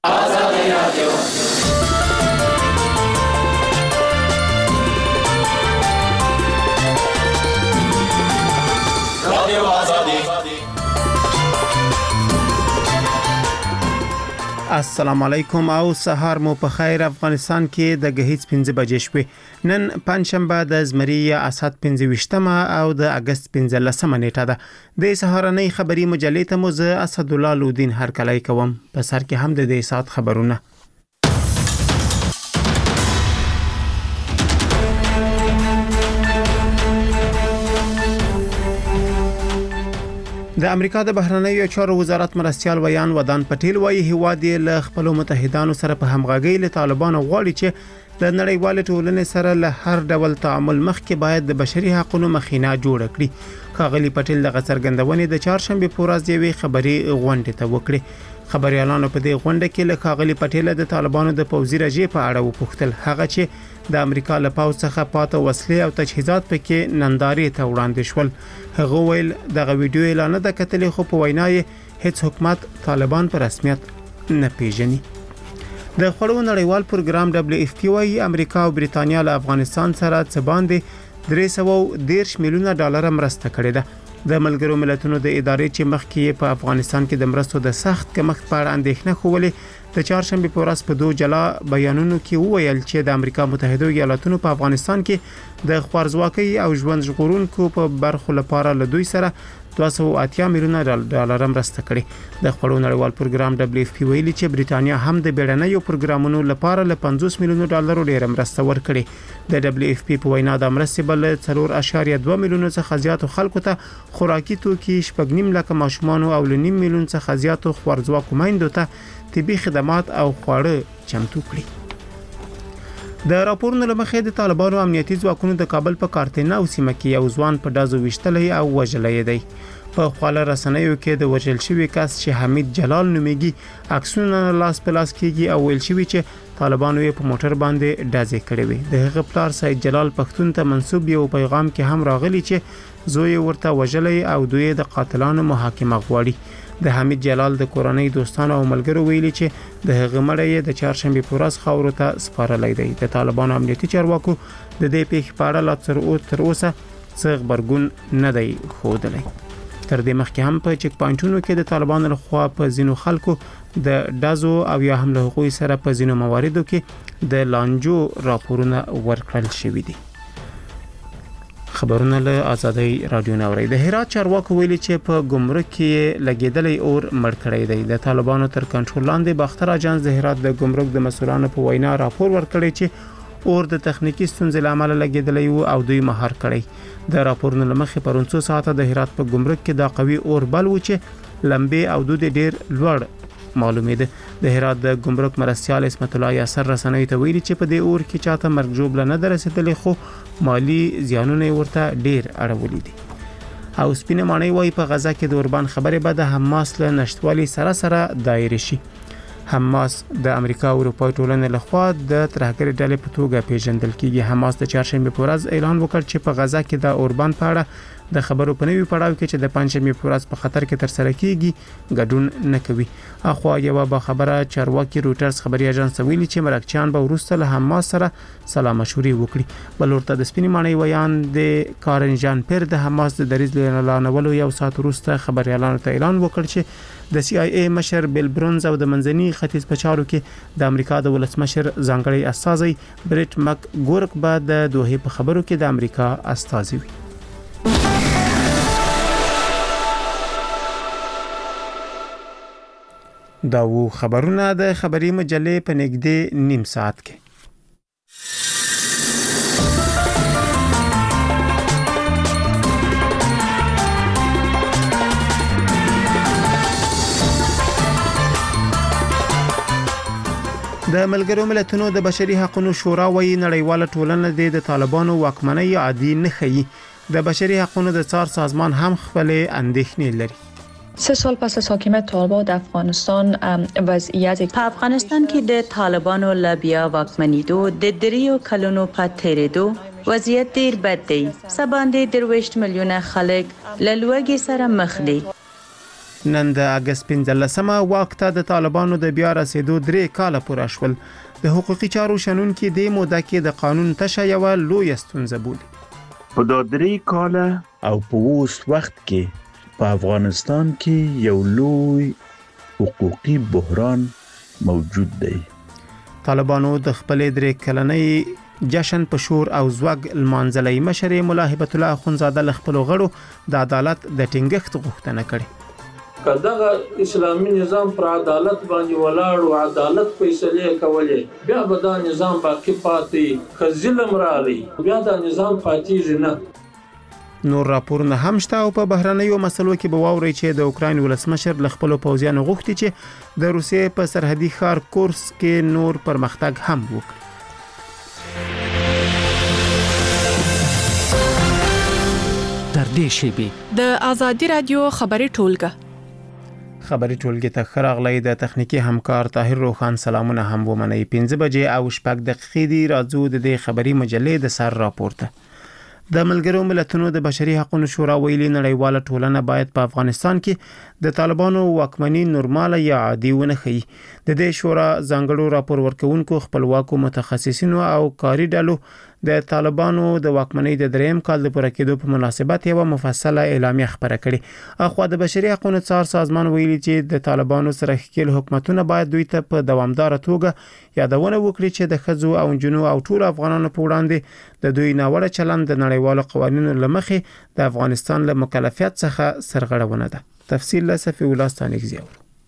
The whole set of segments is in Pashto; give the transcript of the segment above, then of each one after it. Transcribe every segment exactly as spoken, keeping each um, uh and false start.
آزادی رادیو رادیو آزادی. السلام علیکم او سهار مو په خیر. افغانستان کې د غهیځ پنځه بجې شپې نن پنځشنبه د زمری اسات پنځه ویشتمه او د اگست پنځه لسمه نیټه ده. د سهارنۍ خبری مجلې ته مو زه اسد الله لودین هر کله کوم. په سر کې هم د دې سات خبرونه. د امریکا د بهرنیو چارو وزارت مرستيال ویان ودان پټیل وايي هیواد له خپل متحدانو سره په همغږي له طالبانو غواړي چې د نړیوال ټولنې سره له هر ډول تعامل مخکې باید د بشري حقوقو مخینه جوړ کړي. کاغلی پټیل د غڅرګندونې د چهارشنبه په ورځ دی خبري غونډه ته وکړي. خبريالانو په دې غونډه کې له کاغلی پټیل د طالبانو د پوځي رژې په اړه وپوښتل. هغه چې د امریکا له پاوځ څخه پاته وسلې او تجهیزات پکې نندارې ته وړاندې شول. هغه ویل دغه ویډیو اعلان د کتلې خو په وینا یې هیڅ حکومت طالبان په رسمیت نه پیژني. د خړو نړیوال پروګرام دبليو اف پی وايي امریکا او بریتانیا له افغانستان سره څه باندې درې سوه دېرش میلیونه ډالر مرسته کړې ده. د ملګرو ملتونو د ادارې چې مخکې په افغانستان کې د مرستو د سخت کمښت په اړه اندېښنه خوولې د چهارشنبه په ورځ په دوه جلا بیانونو کې وویل چې د امریکا متحده ایالاتونو په افغانستان کې د خوارزواکۍ او ژوند ژغورونکو په برخو لپاره له دوی سره دوه سوه اتیا میلیونه ډالر مرسته کړې. د خړو نړیوال پروګرام دبليو اف پی ویلي چې بریتانیا هم د بیړنیو پروګرامونو لپاره له پنځوس میلیونه ډالر ډیر مرسته ورکړي. د دبليو اف پی په وینا د مرستې بل څلور اعشاریه دوه میلیونه څخه زیات خلکو ته خوراکي توکي شپږ نیم لک ماشومان او لنیم میلیون څخه زیات خوارزواکو مایندو ته طبي خدمات او خواړه چمتو کړي. د راپورونو لمخې د طالبانو امنیتي ځواکونو د کابل په کارتناو سیمه کې یو ځوان په دازو وشتلې او وژلې دی. په خواله رسنیو کې د وژل شوی کس چې حمید جلال نومیږي عکسونه لاس په لاس کېږي او ویل شوی چې طالبانو یې په موټر باندې ډازې کړې وي. د هغه پلار سید جلال پښتون ته منسوب یو پیغام کې هم راغلی چې زوی ورته وژلې او دوی د قاتلانو محاکمه غواړي. د حمید جلال د کورنۍ دوستانو او ملګرو ویلي چې د هغه مړی د چهارشنبه په ورځ خاورو ته سپارلای دی. د طالبانو امنیتي چارواکو د دې پیښې په اړه لا تر اوسه څه خبرګون نه دی ښودلی. تر دې مخکې هم په چک پوینټونو کې د طالبانو لخوا په ځینو خلکو د دازو او یا هم له حقوقي سره په ځینو مواردو کې د لانجو راپورونه ورکړل شوي دي. خبرونه له آزادۍ رادیو نوري. د هرات چارواکو ویلي چې په ګمرک کې لګیدلې اور مړ کړی دی. د طالبانو تر کنټرول لاندې باختر اجانس د هرات د ګمرک د مسولانو په وینا راپور ورکړی چې اور د تخنیکی ستونزې لامل لګیدلې او دوی مهار کړی. د راپورونو لمخې پرون څو ساعته د هرات په ګمرک کې د قوي اور بل و چې لمبه او دود ډیر لوړ معلومه ده. د هرات د ګمرک مرستيال اسمت الله یاسر رسنوي ته ویلي چې په دې اور کې چاته مرګ جوړ نه درسېدلې خو مالی زیانونه ورته ډیر اړولې دي. او سپینه معنی وای په غزا کې د اوربان خبره به د حماس له نشټوالي سره سره دایره شي. حماس د امریکا او اروپا ټولنې لخوا د ترهګر ډلې په توګه پیژندل کیږي. حماس د چهارشنبه په ورځ اعلان وکړ چې په غزا کې د اوربان په اړه د خبرو په نوي پړاو کې چې د پنځمې په ورځ په خطر کې تر سره کیږي ګډون نه کوي. اخو یو به خبره چارواکي روټرز خبري اژانس ویلي چې مرکچیان به ورسته له حماس سره سلام مشورې وکړي. بل ورته د سپینې معنی ویان د کارن جان پیر د حماس د دریز اعلانولو یو ساعت وروسته خبريالانو ته اعلان وکړ چې د سی آی ای مشر بیل برونز او د منځني ختیځ په چارو کې د امریکا د ولسمشر ځانګړی استازي بریټ مک ګورک به د دوه په خبرو کې د امریکا استازي وي. دا وو خبرونه د خبري مجلې په نږدې نیم ساعت کې. د ملګرو ملتونو د بشري حقوقو شورا وایي نړیواله ټولنه د طالبانو واکمنۍ عادي نه ښيي. د بشري حقوقو د څار سازمان هم خپل اندېښنې لري. سه سال پس از حاکمیت طالبان در افغانستان وضعیت په افغانستان کې د طالبانو لبیا واکمنیدو د دریو کلونو په تیریدو وضعیت ډیر بد دی. سباندې درویشت میلیونه خلک له لوږې سره مخ دي. نن د اگست پنځلسمه واک ته د طالبانو د بیا رسیدو درې کاله پوره شول. د حقوقي چارو شنونکي د موده کې د قانون تشه یوه لویه ستونزه بولي. په دا درې کاله او په اوس وخت کې په افغانستان کې یو لوی حقوقي بحران موجود دی. طالبانو د خپلې درې کلنۍ جشن په شور او زوګ لمانځلې. مشر مولا هبت الله اخونزاده له خپلو غړو د عدالت د ټینګښت غوښتنه کړې. کداغه اسلامي نظام پر عدالت باندې ولاړ او عدالت فیصله کولې بیا به دا نظام باقی پاتې که ظلم راغی بیا دا نظام پاتې نه. نور راپورونه هم شته او په بهرنیو مسلو کې به واوري چې د اوکراین ولسمشر له خپل پوځیانو غوښتي چې د روسیې په سرحدي ښار کورس کې نور پرمختګ هم وکړي. تر دې شیبې د آزادي رادیو خبري ټولګه خبري ټولګه ته خراغلی د تخنیکی همکار طاهر روخان سلامونه هم ومني. پنځه بجې او شپږ دقیقې دی راځو د دې خبري مجلې د سر راپورته. د ملګرو ملتونو د بشري حقوقو شورا ویلي نړیواله ټولنه باید په افغانستان کې د طالبانو واکمني نورماله یا عادي ونه خي. د دې شورا ځانګړو راپور ورکوونکو خپلواکو متخصصینو او کاري ډلو د طالبانو د واکمنۍ د دریم کال د پوره کېدو په مناسبت یو مفصله اعلامیه خبره کړې. اخو د بشري حقوقو څار سازمان ویلي چې د طالبانو سره ښکېل حکومتونه باید دوی ته په دوامدار توګه یادونه وکړي چې د ښځو او جنو او ټول افغانانو په وړاندې د دوی ناوړه چلند د نړیوالو قوانینو لمخې د افغانستان له مکلفیت څخه سرغړونه ده. تفصیل له صفي الله ستانکزیو.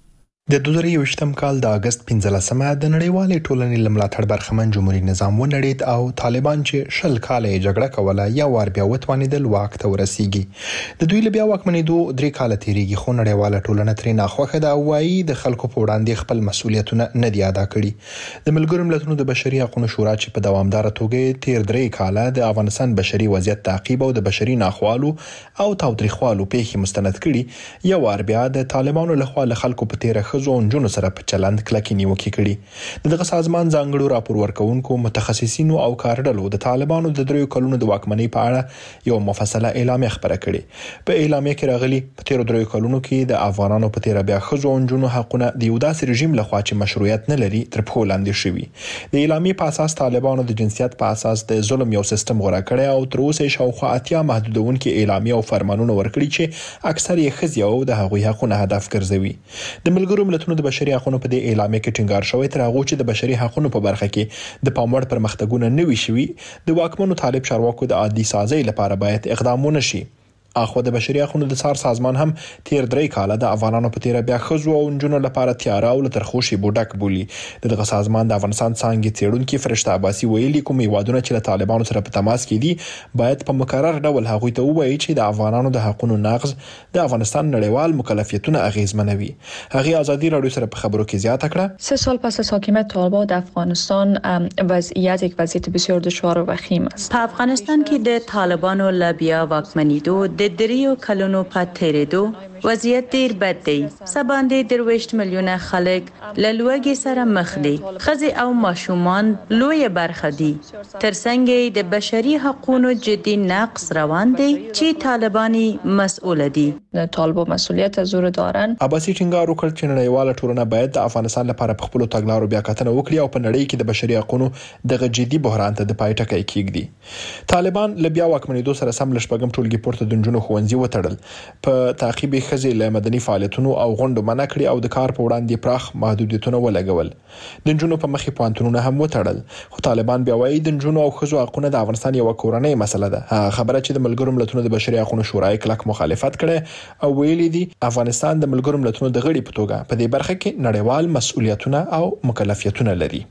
د دوه زره یوویشتم کال د اگست پنځلسمه د نړیوالې ټولنې لملاتړ برخمن جمهوریت نظام ونړید او طالبان چې شل کاله جګړه کوله یا وار بیا وتوانیدل واک ته ورسیږي. د دوی له بیا واکمنېدو درې کاله تیریږي خو نړیواله ټولنه ترې ناخوښه ده او وايي د خلکو په وړاندې خپل مسؤلیتونه نه دي ادا کړي. د ملګرو ملتونو د بشري حقوقو شورا چې په دوامدار توګه تیر درې کاله د افغانستان بشري وضعیت تعقیب او د بشري ناخوالو او تاوتریخوالو پیښې مستند کړي یا وار بیا د طالبانو لخوا له خلکو په تیر خزو جنونو سره په چلند کلکې نیوکې کړي. دغه سازمان ځانګړو راپور ورکوونکو متخصصینو او کارډلو د طالبانو د دریو کلونو د واکمنۍ په اړه یو مفصله اعلامیه خبره کړې. په اعلامیه کې راغلي په تیر دریو کلونو کې د افغانانو په تیر بیا خزو او جنونو حقونه د یو داسې رژیم لخوا چې مشروعیت نه لري تر پښو لاندې شوي. د اعلامیې په اساس طالبانو د جنسیت په اساس د ظلم یو سیستم غوړه کړی او تر اوسه شاوخوا اتیا محدودونکو اعلامیه او فرمانونه ورکړي چې اکثر یې ښځې او د هغوی حقونه هدف ګرځوي. د ملګرو ملتونو د بشري حقوقو په دې اعلامیه کې ټینګار شوی تر هغه چې د بشري حقوقو په برخه کې د پاموړ پرمختګونه نه وي شوي د واکمنو طالب چارواکو د عادي سازي لپاره باید اقدامونه شي. اخو د بشري حقوقو د څار سازمان هم تیر درې کاله د افغانانو په تیر بیا خزو او جنونو لپاره تیار او لترخوشي بوډک بولی. دغه سازمان د افغانستان څنګه تیرونکو فرشته عباسي ویلي کوم یوادونه چې له طالبانو سره په تماس کې دي باید په مکرر ډول هغوی ته ووایي چې د افغانانو د حقوقو نقض د افغانستان نړیوال مکلفیتونه اغیزمنوي. هغه آزادی رادیو سره په خبرو کې زیاته کړه. سه سال پس از حاکمیت طالبان در افغانستان وضعیت یک وضعیت بسیار دشوار و وخیم است. په افغانستان کې د طالبانو لبیا واکمنیدو د دریو کلونو په تیریدو وضعیت ډیر بد دی. سباندې درويشت میلیونه خلک له لوږې سره مخ دي. ښځې او ماشومان لوی برخه دي. ترڅنګ د بشري حقوقو جدي نقض روان دي چې طالبانی مسئول دي. طالبان مسئولیت از زور دارن. عباسی ټینګار وکړ چې نړیواله ټولنه باید د افغانستان لپاره په خپل تګلارو بیا کتنه وکړي او په نړۍ کې د بشري حقوقو دغه جدي بحران ته د پای ټکی کېږدي. طالبان له بیا واکمنېدو سره سم لشپږم ټولګي پورته د جنونو خوندې وتړل. په تعقیب ښځې له مدني فعالیتونو او غونډو منع کړي او د کار په وړاندې پراخ محدودیتونه ولګول. د جنونو په مخې پوهنتونونه هم وتړل. خو طالبان بیا وایي د جنونو او ښځو حقونه د افغانستان یو کورنۍ مسله ده. خبره چې د ملګرو ملتونو د بشري حقوقو شورا کلک مخالفت کړي او ویلي دي افغانستان د ملګرو ملتونو د غړي په توګه په دې برخه کې نړیوال مسؤلیتونه او مکلفیتونه لري.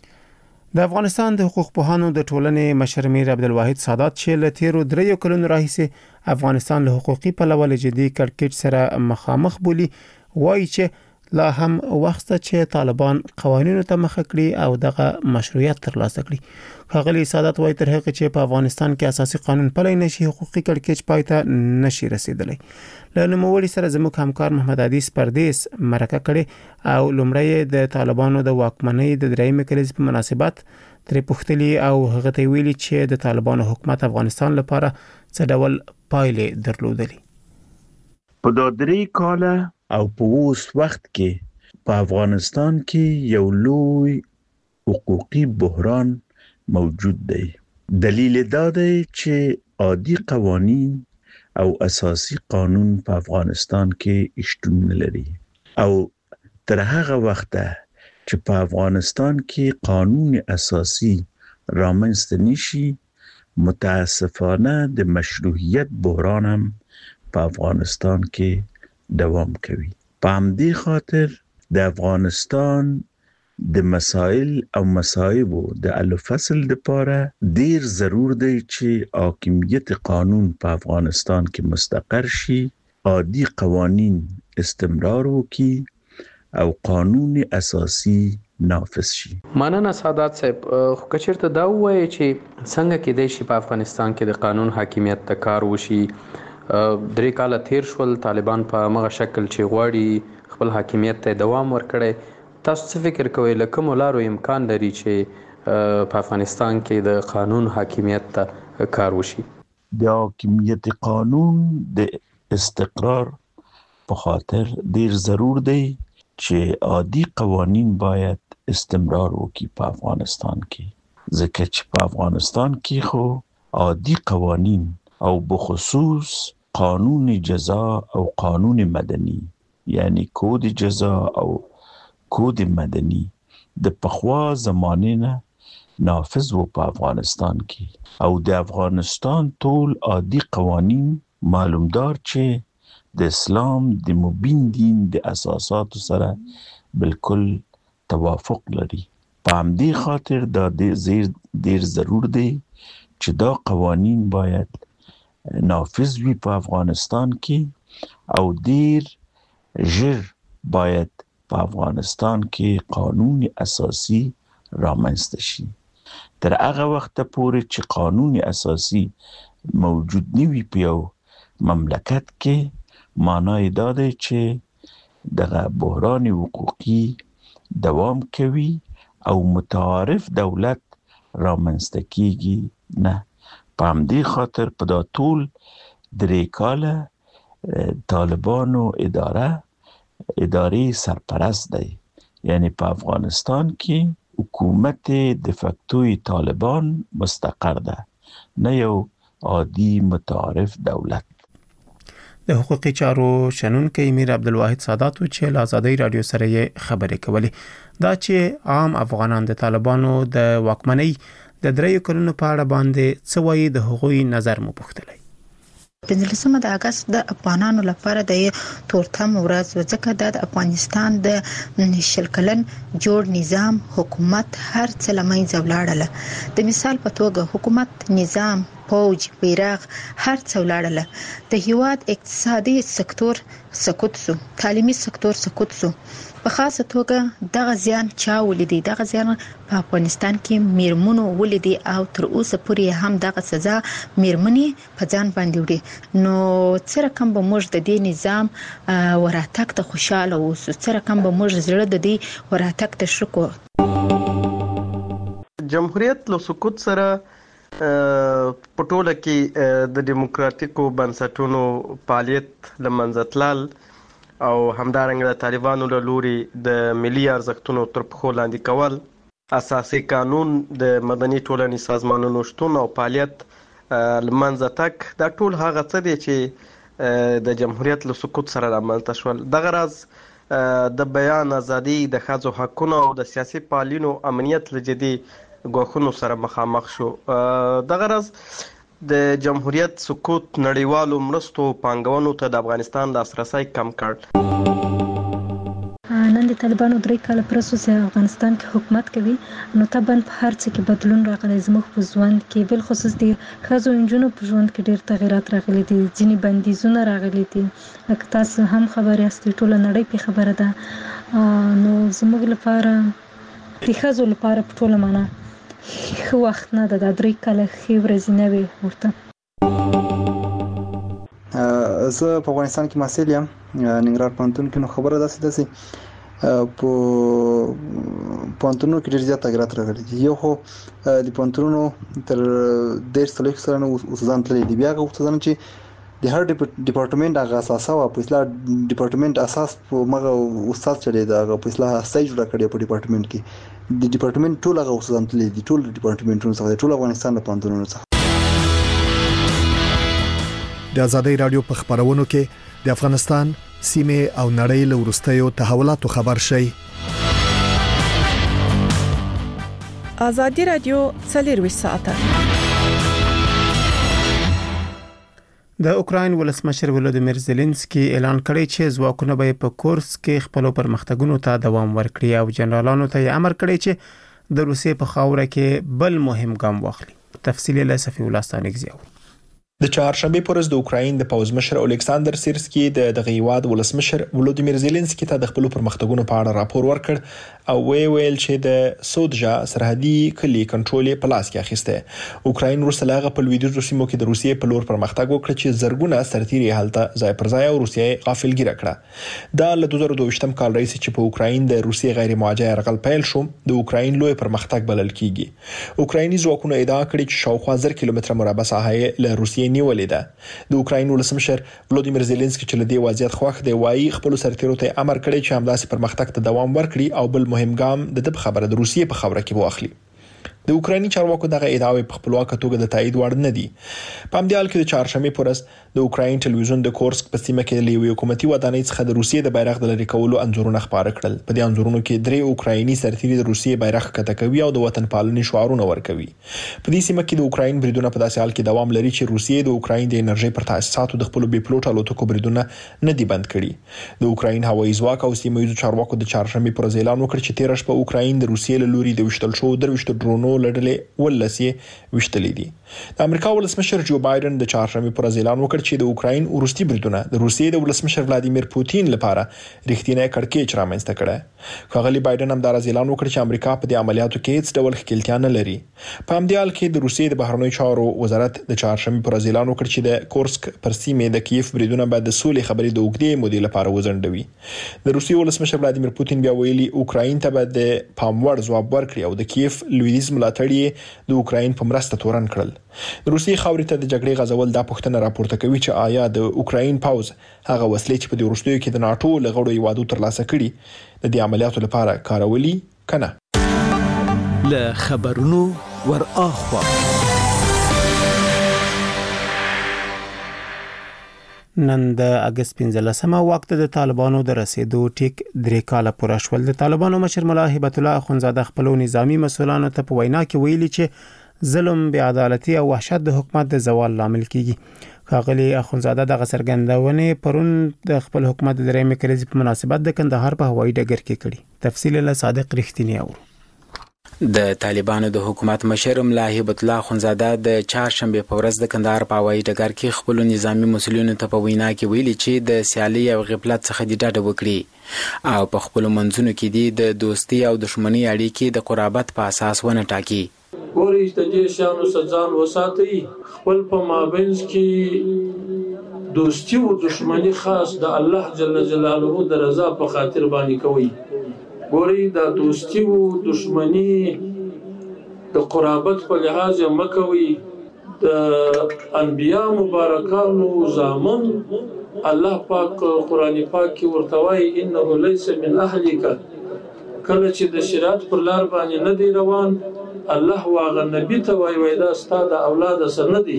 د افغانستان د حقوق پوهانو د ټولنې مشر میر عبدالواحد سادات چې له تیرو دریو کلونو راهیسې افغانستان له حقوقي پلوه له جدي کړکېچ سره مخامخ بولي وایي چې لا هم وخت چې طالبان قوانینو ته مخه کړي او دغه مشروعیت ترلاسه کړي. ښاغلي سادات وایي تر هغه چې په افغانستان کې اساسي قانون پلی نشي حقوقي کړکېچ پای ته نشي رسیدلی. له نوموړي سره زموږ همکار محمد عدیس پردیس مرکه کړي او لومړی د طالبانو د واکمنۍ د درېیمې کلیزې په مناسبت ترې پوښتلي او هغه ته ویلي چې د طالبانو حکومت افغانستان لپاره څه ډول پایلې درلودلې. په دا درې کاله او په اوس وخت کې په افغانستان کې یو لوی حقوقي بحران موجود دی. دلیل دا دی چې عادي قوانین او اساسي قانون په افغانستان کې شتون نه لري او تر هغه وخته چې په افغانستان کې قانون اساسي رامنځته نشي، متاسفانه د مشروعیت بحران هم په افغانستان کې دوام کوي. په همدې خاطر د افغانستان د مسائل او مصائبو د حل فصل لپاره ډیر ضرور دی چې حاکمیت قانون په افغانستان کې مستقر شي، عادي قوانین استمرار وکړي او قانون اساسي نافذ شي. مننه سادات صاحب. خو کچیرته دا وایي چې څنګه کېدای شي په افغانستان کې د قانون حاکمیت ته کار وشي؟ درې کاله تیر شول، طالبان په مغه شکل چې غواړي خپل حاکمیت ته دوام ورکړي. تاسو څه فکر کوئ له کومو لارو امکان لري چې په افغانستان کې د قانون حاکمیت ته کار وشي؟ د حاکمیت قانون د استقرار په خاطر ډیر ضرور دی چې عادي قوانین باید استمرار وکړي په افغانستان کې، ځکه چې په افغانستان کې خو عادي قوانین او بخصوص قانون جزا او قانون مدني یعنی کود جزا او کود مدني د پخوا زمانه نه نافذ و په افغانستان کې او د افغانستان ټول عادي قوانین معلومدار چې د اسلام د مبین دین د اساساتو سره بالکل توافق لري. په همدې خاطر دا ډیر ضرور دی چې دا قوانین باید نافذ وي په افغانستان کې او ډیر ژر باید په افغانستان کې قانون اساسي رامنځته شي. تر هغه وخت پورې چې قانون اساسي موجود نه وي په یو مملکت کې، معنی دا دی چې دغه بحران حقوقي دوام کوي او متعارف دولت رامنځته کیږي نه. په همدې خاطر په دا ټول درې کاله طالبانو اداره ادارې سرپرست دی، یعنی په افغانستان کې حکومت د فکتوی طالبان مستقر ده، نه یو عادي متعارف دولت. د حقوقي چارو شنونکي امیر عبدالواحد سادات چې له آزادۍ رادیو سره یې خبرې کولې دا چې عام افغانان د طالبانو د واکمنۍ د دریو کلونو په اړه باندې څه وایي، د هغوی نظر مو پوښتلی. پنځلسمه د اگست د افغانانو لپاره د تورتم ورځ، ځکه د افغانستان د شل کلن جوړ نظام حکومت هر څه لمنځه ولاړل. د مثال په توګه حکومت، نظام، فوج، بیرغ هر څه ولاړل. د هیواد اقتصادي سکتور سقوط سو، تعلیمي سکتور سقوط سو. په خاصه توګه دغه زیان چا ولیدي؟ دغه زیان په افغانستان کې میرمنو ولیدي او تر اوسه پورې هم دغه سزا میرمنې په ځان باندې وړي. نو څه رقم به موږ د دې نظام وراتګ ته خوشاله اوسو؟ څه رقم به موږ زړه د دې وراتګ ته شکو؟ جمهوریت له سقوط سره په ټوله کې د دیموکراتیکو بنسټونو فعالیت له منځه تلل او همدارنګه د طالبانو له لوري د ملي ارزښتونو تر پښو لاندې کول، اساسي قانون، د مدني ټولنې سازمانونو شتون او فعالیت له منځه تګ، دا ټول هغه څه دي چې د جمهوریت له سقوط سره رامنځته شول. دغه راز د بیان ازادي، د ښځو حقونو او د سیاسي فعالینو امنیت له جدي ګواښونو سره مخامخ شو. دغه راز د جمهوریت سقوط نړیوالو مرستو پانګونو ته د افغانستان لاسرسی کم کړ. نن د طالبانو درې کاله پرسوسه افغانستان کې حکومت کوي، نو طبعا په هر څه کې بدلون راغلی. زموږ په ژوند کې بل خصوص د ښځو نجونو په ژوند کې ډېر تغیرات راغلي دي، ځینې بندیزونه راغلي دي. لکه تاسو هم خبر یاست، ټوله نړۍ په خبره ده. نو زموږ لپاره د ښځو لپاره په ټوله معنا ښه وخت نه ده، دا درې کاله ښې ورځې نه وې ورته. زه په افغانستان کې محصل یم، ننګرهار پوهنتون کې. نو خبره داسې ده چې په پوهنتونونو کې ډېر زیات تغیرات راغلي دي. یو خو د پوهنتونونو تر دېرش څلوېښت سلنه استادان تللي دي، بیا هغه استادان چې د هر ډپارټمنټ هغه اساسه او په اصلاح ډپارټمنټ اساس په مغه استاد چلی دا په اصلاح اساس جوړ کړی په ډپارټمنټ کې د ډپارټمنټ ټول هغه استادان تللی دي ټول ډپارټمنټونو څخه ټول افغانستان له پوهنتونونو څخه. د ازادۍ رادیو په خبرونو کې د افغانستان سیمه او نړۍ له ورستیو تحولاتو خبر شي. ازادي رادیو څلور ساعته. د اوکراین ولسمشر ولودیمیر زيلنسکي اعلان کړی چې ځواکونه به په کورس کې خپل پرمختګونو ته دوام ورکړي او جنرالانو ته امر کړی چې د روسیې په خاوره کې بل مهم ګام واخلي. تفصیل له صفی الله ستانګزیو. د چهارشنبه پر ورځ د اوکراین د پوزمشر الکساندر سیرسکي د دغه هیواد ولسمشر ولودیمیر زيلنسکي ته د خپل پرمختګونو په اړه راپور ورکړ او وی ویل چې د سودجا سرحدي کلی کنټرول په لاس کې اخیسته. اوکراین ورسره په لویدیځو سیمو کې د روسیې په لور پرمختګ وکړ چې زرګونه سرتیري حالت ځای پر ځای او روسیې غافلګیر کړه. دا له دوه زره دوه ویشتم کال راځي چې په اوکراین د روسیې غیر مواجه يرغل پیل شو د اوکراین لوی پرمختګ بلل کیږي. اوکرایني ځواکونه ادعا کړې چې شاوخوا زر کیلومتره مربع ساحه له روسیې نیولې ده. د اوکراین ولسمشر ولودیمیر زيلنسکي چې له دې وضعیت خوښ دی وایي خپل سرتیرو ته امر کړی چې همداسې پرمختګ ته دوام ورکړي او بل مهم ګام د دې خبره د روسیې په خبره کې واخلي. د اوکرایني چارواکو دغه ادعاوې په خپلواکه توګه د تایید وړ نه دي. په همدې حال کې د چهارشنبه پر ورځ د اوکراین ټلویزیون د کورسک په سیمه کې له یوې حکومتي ودانۍ څخه د روسیې د بیرغ د لرې کولو انځورونه خپاره کړل. په دې انځورونو کې درې اوکرایني سرتیري د روسیې بیرغ ښکته کوي او د وطن پالنې شعارونه ورکوي. په دې سیمه کې د اوکراین بریدونه په داسې حال کې دوام لري چې روسیې د اوکراین د انرژي پر تاسیساتو د خپل بي پلوټ الوتکو بریدونه نه دي بند کړي. د اوکراین هوایي ځواک او سیمه ییزو چارواکو د چهارشنبه پر ورځ اعلان وکړ چې تیر شپه اوکراین د روسیې له لوري د وشتل شو درويشت ډرونو لړلې ولسی وشتلې دي. د امریکا ولسمشر جو بایدن د چهارشنبه پر ورځ اعلان وکړ چې د اوکراین ورستي بریدونه د روسیې د ولسمشر ولادیمیر پوتین لپاره رښتینی کړکېچ رامنځته کړي. خغلی بایدن هم دا اعلان وکړ چې امریکا په دې عملیاتو کې هیڅ ډول ښکېلتیا نه لري. په همدې حال کې د روسیې د بهرنیو چارو وزارت د چهارشنبه پر ورځ اعلان وکړ چې د کورسک پر سیمه د کیف بریدونه بعد د سولې خبرې د اوږدې مودې لپاره وزندوي. د روسیې ولسمشر ولادیمیر پوتین بیا ویلي اوکراین ته به د پاموړ ځواب ورکړي او د کیف لویدیز ملاتړي د اوکراین په مرسته تورن کړل. د روسیې خاورې ته د جګړې غزول دا پوښتنه راپورته کوي چې آیا د اوکراین پاوز هغه وسلې چې په دې وروستیو کې د ناتو لغړو هیوادو ترلاسه کړي د دې عملیاتو لپاره کارولي کنه. له خبرونو ور اخوا نن د اگست پنځلسمه وخت د طالبانو د رسیدو ټیک درې کاله پوره شول. د طالبانو مشر مولا هبت الله اخونزاده خپل نظامی مسؤلانو ته په وینا کې ویلي چې ظلم، بې عدالتي او وحشت د حکومت د زوال لامل کیږي. ښاغلي اخونزاده دغه څرګندونې پرون د خپل حکومت د درېیمې کلیزې په مناسبت د کندهار په هوایي ډګر کې کړي. تفصیل له صادق رښتینی اورو. د طالبانو د حکومت مشر مولا هبت الله اخونزاده د چهارشنبه په ورځ د کندهار په هوایي ډګر کې خپل نظامی مسؤلینو ته په وینا کې ویلي چې د سیالي او غفلت څخه د ډاډه وکړي او په خپل منځونو کې د دوستي او دښمنۍ اړیکې د قرابت په اساس ونه ټاکي. ګوري د دې شانو سزان وساتي خپل په مابینس کې دوستي او دښمنی خاص د الله جل جلاله د رضا په خاطر باندې کوي. ګوري د دوستي او دښمنی د قرابت په لحاظ مکوي. د انبیاء مبارکانو زامن الله پاک قرآن پاک کې ورته وایي انه ليس من اهلک. کله چې د شریعت پر لار باندې نه دی روان الله واغه نبی ته وای وای دا ستاسو اولاد سره دي.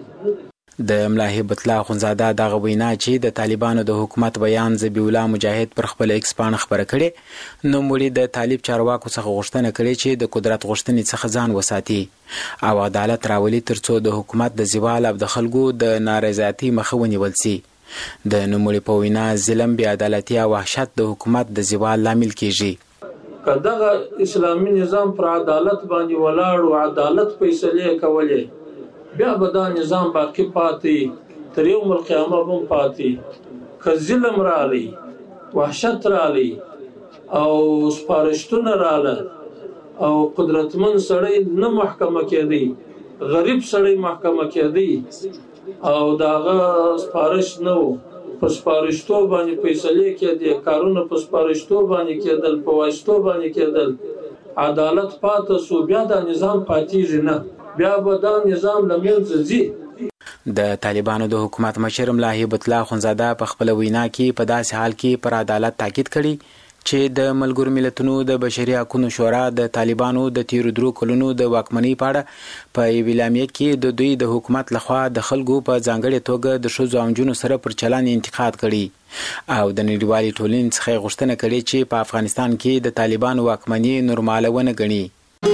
د مولا هبت الله اخونزاده دغه وینا چې د طالبانو د حکومت بیان ذبیح الله مجاهد پر خپل ایکس پاڼه خبره کړي نو مولي د طالب چارواکو څخه غوښتنه کړې چې د قدرت غوښتنې څخه ځان وساتي او عدالت راولي ترڅو د حکومت د زوال او د خلکو د نارضایتۍ مخه ونیول شي. د نوموړي په وینا ظلم، بې عدالتي او وحشت د حکومت د زوال لامل کیږي. کداغه اسلامي نظام پر عدالت باندې ولاړ او عدالت فیصله کولې بیا به دا نظام باقی پاتې تر یوم القیامه هم پاتې. که ظلم رالی، وحشت رالی او سپارښتونه رااله او قدرتمن سړی نه محکمه کېدی، غریب سړی محکمه کېدی او داغه سپارښت نه و په سپارښتو باندې فیصله کېدې، کارونه په سپارښتو باندې کېدل، په واسطو باندې کېدل، عدالت پاتې سو بیا دا نظام پاتېږي نه، بیا به دا نظام له منځه ځي. د طالبانو د حکومت مشر ملا هیبت الله خونزاده په خپل وینا کې په داسې حال کې پر عدالت تاکید کړي چې د ملګرو ملتونو د بشري حقوقو شورا د طالبانو د تیر درو کلونو د واکمنۍ په اړه په ویلامې کې د دوی د حکومت لخوا د خلکو په ځانګړي توګه د ښځو او نجونو سره پر چلن انتقاد کړي او د نړیوالې ټولنې څخه غوښتنه کړې چې په افغانستان کې د طالبانو واکمنۍ نورماله ونه ګڼي.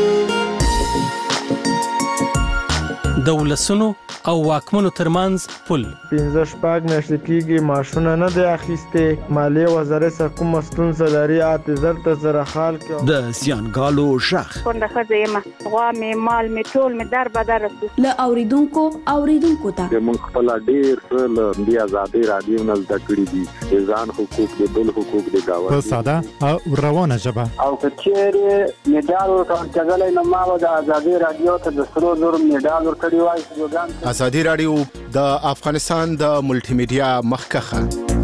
د ولسونو او واکمنو ترمنځ پل پنځه شپږ میاشتې کېږي معاشونه نه دی اخیستې. مالیې وزارت څخه کومه ستونزه لري اته زر ته زره خال کې د زیانګالو شخ کونډه ښځه یم، غوا مې مال مې ټول مې در بدر رسو له اوریدونکو اوریدونکو ته موږ خپل ډېر څه له دې آزادۍ رادیو نه زده کړي دي، د ځان حقوق د بل حقوق د گاونډي په ساده او روانه ژبه. او که چیرې میډال ورکول کېدلی نو ما به د آزادۍ رادیو ته د سرو زرو میډال ورکړی وای. ازادي رادیو د افغانستان د ملټي میډیا مخکخه.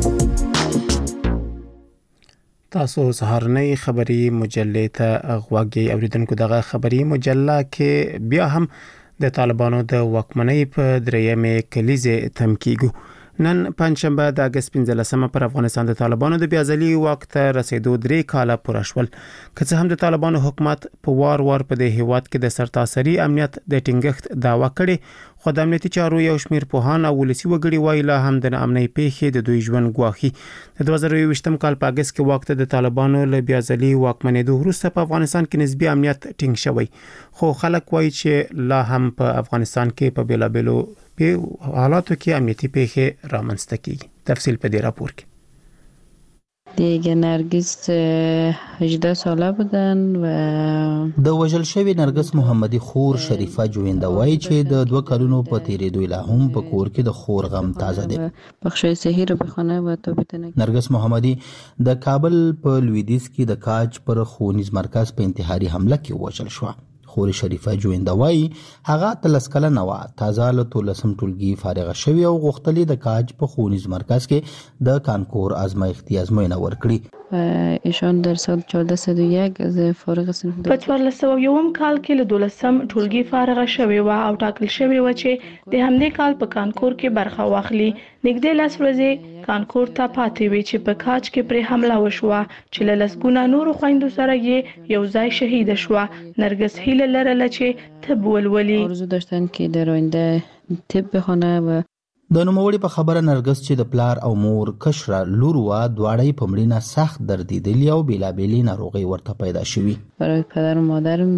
تاسو سهارنۍ خبری مجلې ته غوږی اوریدونکو. دغه خبری مجله کې بیا هم د طالبانو د واکمنۍ په درېیمې کلیزې تم کیږو. نن پنځشنبه د اگست پنځلسمه پر افغانستان د طالبانو د بیازلي وخت ته رسیدو درې کاله پوره شول. که څه هم د طالبانو حکومت په وار وار په دې هیواد کې د سرتاسري امنیت د ټینګښت دعوا کړې، خو د امنیتي چارو یو شمیر پوهان او ولسی وګړي وایي لا هم د ناامنۍ پیښې د دوی ژوند ګواښي. د دوه زره یوویشتم کال په اگست کې وخت د طالبانو له بیازلي واکمنېدو وروسته په افغانستان کې نسبي امنیت ټینګ شوی، خو خلک وایي چې لا هم په افغانستان کې په بیلابیلو په حالاتو کې امنیتي پیښې رامنځته کیږي. تفصیل په دې راپور کې. دیگه نرگس هجده ساله بودن و د وژل شوی نرگس محمدی خور شریفه جوینده وایي چې د دوه کلونو په تیریدو لا هم په کور کې د خور غم تازه دی. بخشای صحی رو بخونه و تابیتنه. نرگس محمدی د کابل په لویدیځ کې د کاج پر ښوونیز مرکز په انتحاري حمله کې وژل شو. خور شریفه جوینده وایي هغه تلس کلنه وه، تازه له تولسم ټولګي فارغه شوې او غوښتلې د کاج په ښوونیز مرکز کې د کانکور ازمایښتي ازموینه ورکړي. ایشان در سال چهارده صد و یک از فارغ صنف په څوارلس سوه یوم کال کې له دولسم ټولګي فارغه شوې وه او ټاکل شوې وه چې د همدې کال په کانکور کې برخه واخلي. نږدې لس ورځې کانکور ته پاتې وي چې په کاج کې پرې حمله وشوه چې له لسګونه نورو خویندو سره یې یو ځای شهیده شوه. نرگس هیله لرله چې طب ولولي. آرزو داشتن که در آینده طب بخونه و د نوموړي په خبره نرگس چې د پلار او مور کشره لور وه دواړه یې په مړینه سخت دردېدلي او بېلابېلې ناروغۍ ورته پیدا شوي. برای پدر و مادرم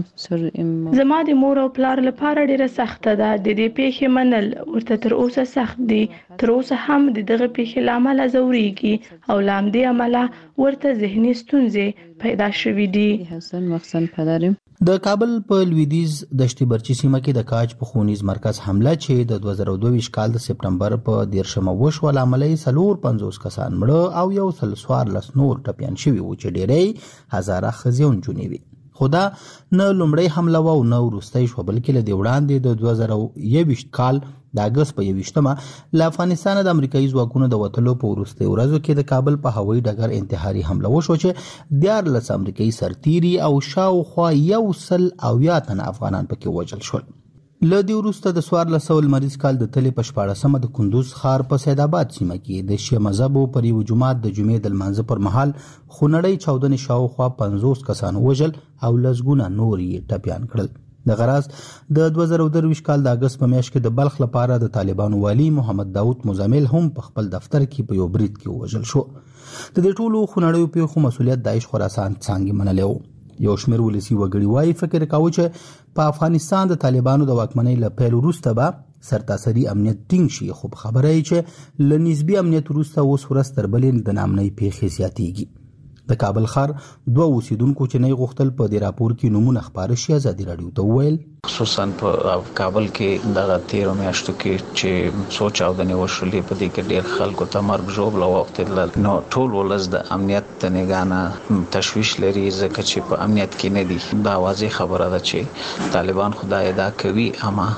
زما د مور او پلار لپاره ډیره سخته ده. د دې پیښې منل ورته تر اوسه سخت دي. تر اوسه هم د دغه پیښې له امله ځورېږي او له همدې امله ورته ذهني ستونزې پیدا شوي دي. حسن مخصن پدرم د کابل په لویدیځ دشتي برچي سیمه کې د کاج په ښوونیز مرکز حمله چې د دوه زره دوه ویشت کال د سپټمبر په دیرشمه وشوه له امله یې څلور پنځوس کسان مړه او یو سل څوارلس نور ټپیان شوي وو چې ډېری هزاره ښځې او نجونې وې. خو دا نه لومړی حمله وه او نه وروستی شوه، بلکې له دې وړاندې د دوه زره یوویشت کال د اګست په یوویشتمه له افغانستانه د امریکایي ځواکونو د وتلو په وروستیو ورځو کې د کابل په هوایي ډګر انتحاري حمله وشوه چې دیارلس امریکایي سرتیري او شاوخوا یو سل اویا تنه افغانان پکې وژل شول. له دې وروسته د څوارلس سوه لمریز کال د تلې په شپاړسمه د کندوز ښار په سید آباد سیمه کې د شیعه مذهبو پر یو جومات د جمعې د لمانځه پر مهال خونړۍ چاودنې شاوخوا پنځوس کسان وژل او لسګونه نور یې ټپیان کړل. د غراض د دوه زره درویشت کال د اګست په میاشت کې د بلخ لپاره د طالبانو والی محمد داود مزمل هم په خپل دفتر کې په یو برید کې وژل شو. د دې ټولو خونړیو پیښو مسؤلیت داعش خراسان څانګې منلی و. یو شمېر ولسي وګړي وایي فکر کاوه چې په افغانستان د طالبانو د واکمنۍ له پیل وروسته به سرتاسري امنیت ټینګ شي، خو خبره یې چې له نسبي امنیت وروسته اوس ورځ تر بلې د ناامنۍ پیښې زیاتېږي. د کابل ښار دوه اوسیدونکو چې نه غوښتل په دې راپور کې نومونه خپاره شي ازادي راډیو ته وویل خصوصا په کابل کې دغه تیرو میاشتو کې چې څو چاودنې وشولې په دې کې ډېر خلکو ته مرګ ژوبله واوښتېدل، نو ټول ولس د امنیت د نګاه نه تشویش لري ځکه چې په امنیت کې نه دي. دا واضح خبره ده چې طالبان خو دا ادعا کوي اما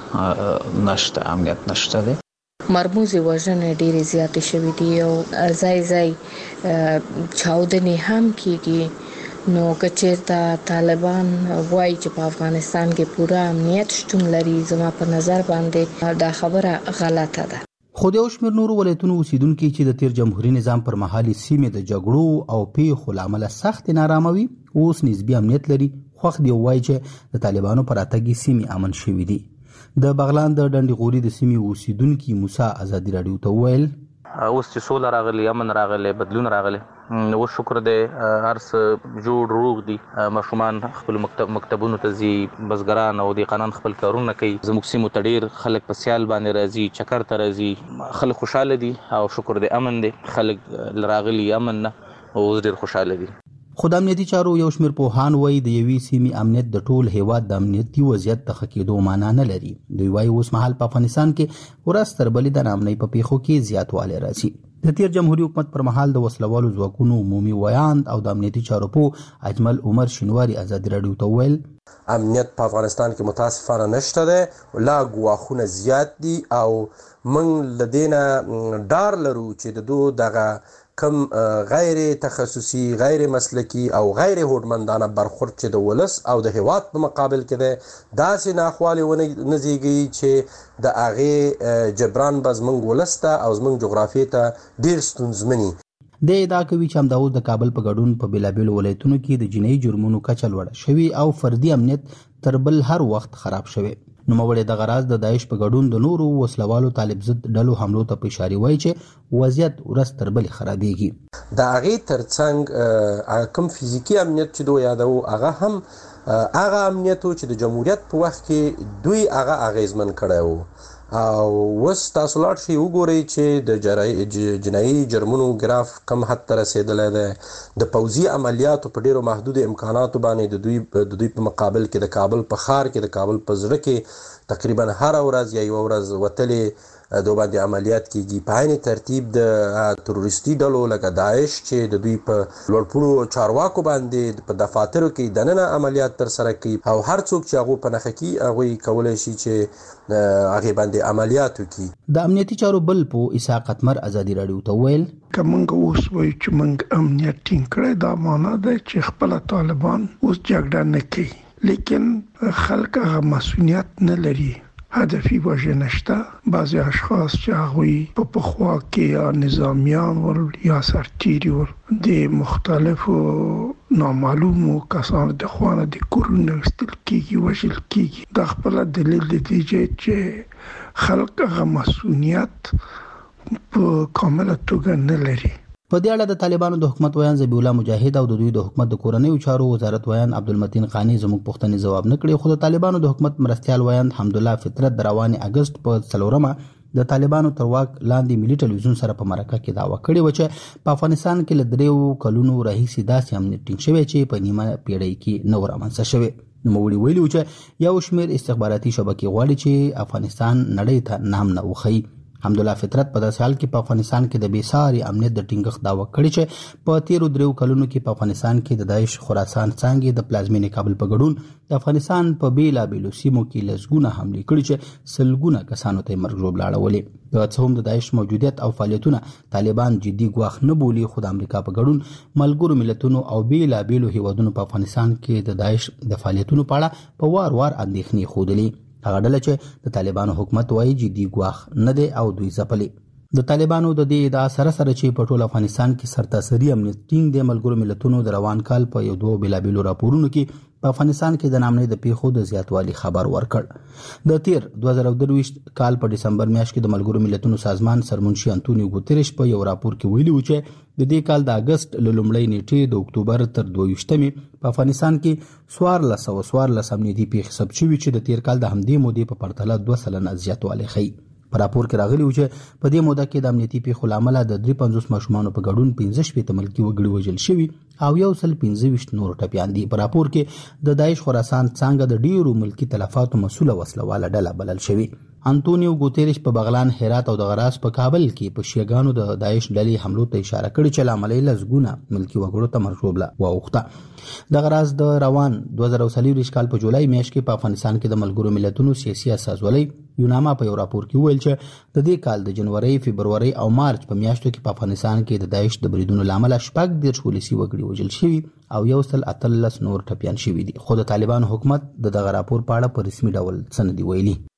نشته، امنیت نشته دی. مرموزې وژنې ډېرې زیاتې شوې دي او ځای ځای چاودنې هم کېږي نو کچېرته طالبان وایي چې په افغانستان کې پوره امنیت شتون لري، زما په نظر باندې دا خبره غلطه ده. خو د یو شمېر نورو ولایتونو اوسیدونکي چې د تیر جمهوریت نظام پر مهال سیمې د جګړو او پیښو له امله سخت نارامه وي، اوس نسبي امنیت لري. خوښ دی وایي چې د طالبانو پر راتګ سیمې امن شوي دي. د بغلان د ډنډې غوري د سیمې اوسیدونکي موسی ازادي راډیو ته وویل اوس چې سوله راغلی، امن راغلی، بدلون راغلی، و شکر دی، هر څه جوړ روغ دي، ماشومان خپل مکتب مکتبونو ته ځي، بزګران او دهقانان خپل کارونه کوي، زموږ سیمو ته ډېر خلک په سیال باندې راځي، چکر ته راځي، خلک خوشحاله دي او شکر دی امن دی، خلک راغلي امن نه او اوس ډېر خوشحاله دي. خو د امنیتي چارو یو شمېر پوهان وایي د یوې سیمې امنیت د ټول هیواد د امنیتي وضعیت د ښه کېدو معنا نه لري. دوی وایي اوس مهال په افغانستان کې ورځ تر بلې د ناامنۍ په پیښو کې زیاتوالی راځي. د تیر جمهوریت حکومت پر مهال د وسلوالو ځواکونو عمومي ویاند او د امنیتي چارو پوه اجمل عمر شینواري ازادي راډیو ته وویل امنیت په افغانستان کې متاسفانه نشته دی، لا ګواښونه زیات دي او موږ له دې نه ډار لرو چې د دو دغه کم غیر تخصصي، غیر مسلکی او غیر هوډمندانه برخورد چې د ولس او د هیواد په مقابل کې دی، داسې ناخوالې ونه زیږوي چې د هغې جبران به زموږ ولس ته او زموږ جغرافیې ته ډېر ستونزمني. د ادعا کوي چې همدا اوس د کابل په ګډون په بېلابېلو ولایتونو کې د جنایي جرمونو کچه لوړه شوې او فردي امنیت تر بل هر وخت خراب شوی. نوموړی دغه راز د داعش په ګډون د نورو وسلوالو طالب ضد ډلو حملو ته په اشاره وایي چې وضعیت ورځ تر بلې خرابېږي. د هغې ترڅنګ کوم فزیکي امنیت چې دوی یادوو هغه هم هغه امنیت و چې د جمهوریت په وخت کې دوی هغه اغېزمن کړی و او اوس تاسو لاړ شئ وګورئ چې د جنایي جرمونو ګراف کم حد ته رسېدلی دی. د پوځي عملیاتو په ډېرو محدودو امکاناتو باندې د دوی د دوی په مقابل کې د کابل په ښار کې، د کابل په زړه کې تقریبا هره ورځ یا یوه ورځ وتلې دو باندې عملیات کیږي. په عین ترتیب د تروریستي ډلو لکه داعش چې د دوی په لوړپوړو چارواکو باندې په دفاترو کې دننه عملیات ترسره کوي او هر څوک چې هغوی په نښه کي هغوی کولی شي چې هغې باندې عملیات وکړي. د امنیتي چارو بل پوه اسحاق اتمر ازادي راډیو ته وویل که موږ اوس وایو چې موږ امنیت ټینګ کړی، دا معنا ده چې خپله طالبان اوس جګړه نه کوي، لیکن خلک هغه مسؤلیت نه لري. هدفي وجه نشته. بعضی اشخاص چې هغوی په پخوا کې یا نظامیان ول یا سرتیري ول د مختلفو نامعلومو کسانو د خوانه د کورونه وستل کېږي، وژل کېږي. دا خپله دلیل د دې چې خلک هغه مسؤلیت په کامله توګه نه لري. په دې اړه د طالبانو د حکومت ویان ذبیح الله مجاهد او د دوی د حکومت د کورنیو چارو وزارت ویان عبدالمتین قانی زموږ پوښتنې ځواب نه کړي. خو د طالبانو د حکومت مرستیال ویان حمدالله فطرت د روانې اګست په څلورمه د طالبانو تر واک لاندې ملي ټلویزیون سره په مرکه کې دعوه کړې وه چې په افغانستان کې له دریو کلونو راهیسې داسې امنیت ټینګ شوی چې په نیمه پیړۍ کې نه و رامنځته شوی. نوموړي ویلي و چې یو شمېر استخباراتي شبکې غواړي چې افغانستان نړۍ ته نام نه وښیي. حمدالله فطرت په داسې حال کې په افغانستان کې د بېساري امنیت د ټینګښت دعوه کړې چې په تیرو دریو کلونو کې په افغانستان کې د داعش خراسان څانګې د پلازمینې کابل په ګډون د افغانستان په بېلابېلو سیمو کې لسګونه حملې کړي چې سلګونه کسانو ته یې مرګ ژوبله اړولې. که څه هم د داعش موجودیت او فعالیتونه طالبان جدي ګواښ نه بولي، خو د امریکا په ګډون ملګرو ملتونو او بېلابېلو هیوادونو په افغانستان کې د داعش د فعالیتونو په اړه په وار وار اندېښنې ښودلې. هغه ډله چې د طالبانو حکومت وایي جدي ګواښ نه دی او دوی ځپلي. د طالبانو د دې ادعا سره سره چې په ټول افغانستان کې سرتاسري امنیت ټینګ دی، ملګرو ملتونو د روان کال په یو دوه بېلابېلو راپورونو کې په افغانستان کې د ناامنۍ د پیښو د زیاتوالي خبر ورکړ. د تیر دوه زره درویشت کال په ډسمبر میاشت کې د ملګرو ملتونو سازمان سرمنشي انتونیو ګوتریش په یو راپور کې ویلي و چې د دې کال د اګست له لومړۍ نیټې د اکتوبر تر دوه ویشتمې په افغانستان کې څوارلس سوه څوارلس امنیتي پیښې ثبت شوي چې د تیر کال د همدې مودې په پرتله دوه سلنه زیاتوالی ښیي. په راپور کې راغلي و چې په دې موده کې د امنیتي پیښو له امله د درې پنځوس ماشومانو په ګډون پنځه شپېته ملکي وګړي وژل شوي او یو سل پنځه ویشت نور ټپیان دي. په راپور کې د داعش خراسان څانګه د ډیرو ملکي تلفاتو مسؤله وسله واله ډله بلل شوې. انټونیو ګوتریش په بغلان، هرات او د غراس په کابل کې په شیعاګانو د داعش ډلې حملو ته اشاره کړې چې لامل یې لزګونه ملکی وګړو ته مرشوبله واوښته. د غراس د روان دوه زره څلور کال په جولای میاشت کې په افغانستان کې د ملګرو ملتونو سیاسي اساسولۍ یوناما په یو راپور کې ویل چې د دې کال د جنوري، فبرवरी او مارچ په میاشتو کې په افغانستان کې د داعش د بریدونو لامل شپږ دېرش ولسي وګړي وژل شوي او یو سل اتلس نور ټپیان شوي دي. خو د طالبان حکومت د دغه راپور په اړه په رسمي ډول څه نه دي ویلي.